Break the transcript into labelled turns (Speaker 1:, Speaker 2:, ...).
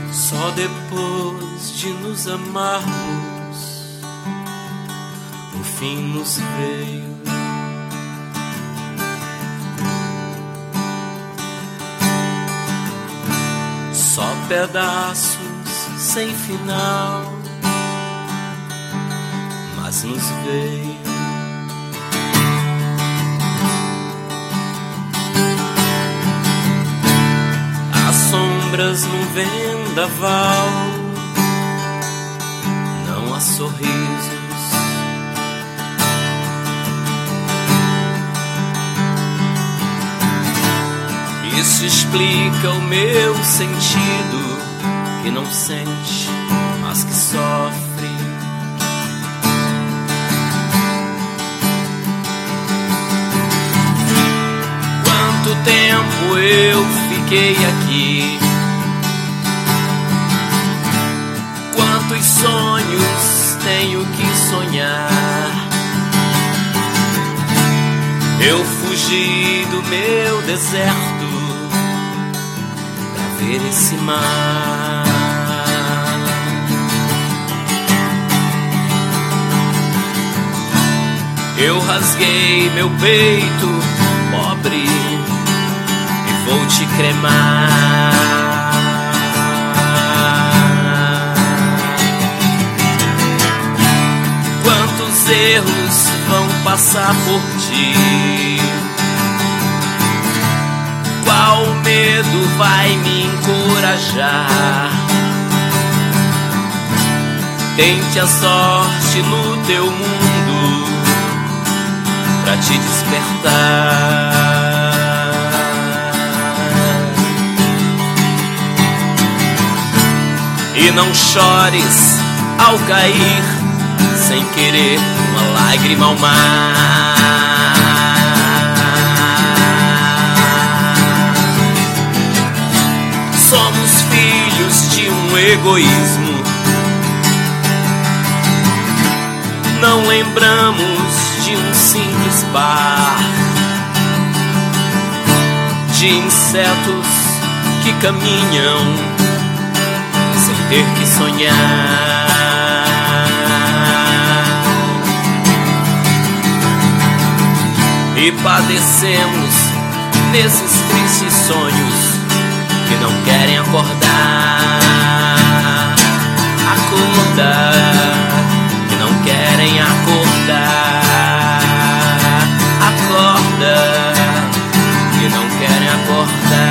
Speaker 1: Só depois de nos amarmos, o fim nos veio. Só pedaços sem final, mas nos veio. As sombras no vendaval, não há sorrisos. Isso explica o meu sentido, que não sente, mas que sofre. Quanto tempo eu fiquei aqui, quantos sonhos tenho que sonhar. Eu fugi do meu deserto pra ver esse mar. Eu rasguei meu peito, pobre, e vou te cremar. Quantos erros vão passar por ti? Qual medo vai me encorajar? Tente a sorte no teu mundo pra te despertar. E não chores ao cair, sem querer, uma lágrima ao mar. Somos filhos de um egoísmo, não lembramos de um simples bar, de insetos que caminham sem ter que sonhar. E padecemos nesses tristes sonhos que não querem acordar. Acordar, que não querem acordar. Acorda, que não querem acordar.